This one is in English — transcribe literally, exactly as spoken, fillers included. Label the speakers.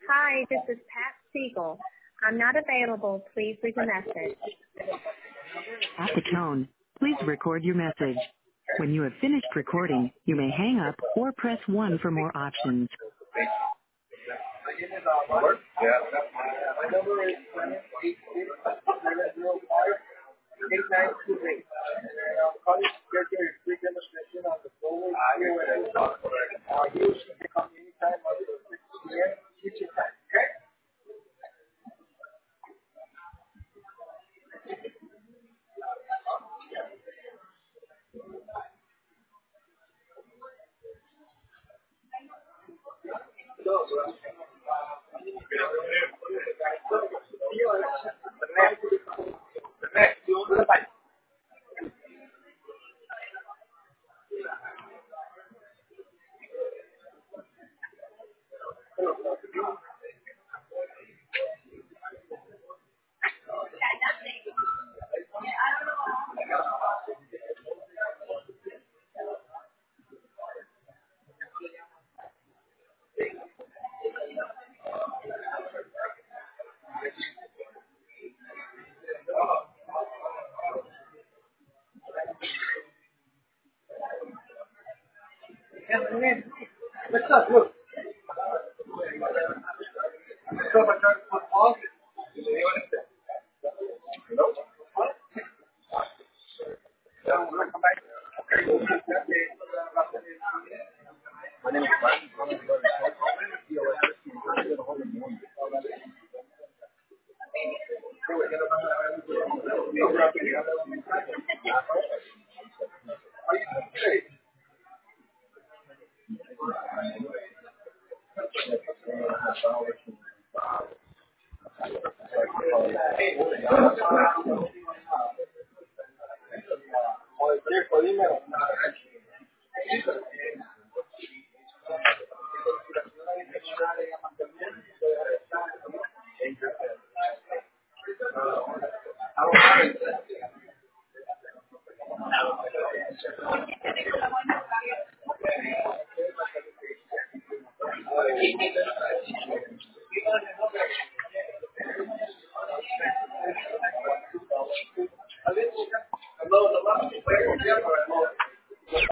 Speaker 1: Hi, this is Pat Siegel. I'm not available. Please leave a message.
Speaker 2: At the tone, please record your message. When you have finished recording, you may hang up or press one for more options.
Speaker 3: What's up? Look. So much football.